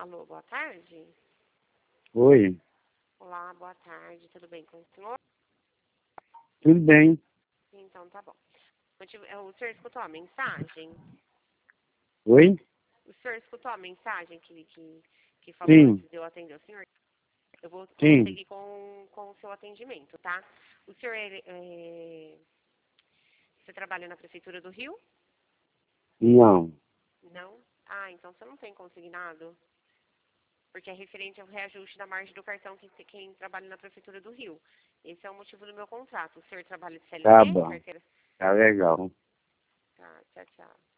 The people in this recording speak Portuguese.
Alô, boa tarde. Oi, Olá, boa tarde. Tudo bem com o senhor? tudo bem? Então, tá bom. O senhor escutou a mensagem? Oi? O senhor escutou a mensagem que falou Sim, antes de eu atender o senhor? Eu vou sim, seguir com o seu atendimento, tá? O senhor, você trabalha na Prefeitura do Rio? não. Não? Ah, então você não tem consignado? Porque é referente ao reajuste da margem do cartão quem trabalha na Prefeitura do Rio. Esse é o motivo do meu contrato. O senhor trabalha de Tá CLT, bom, carteira? tá legal. Tá, tchau, tchau.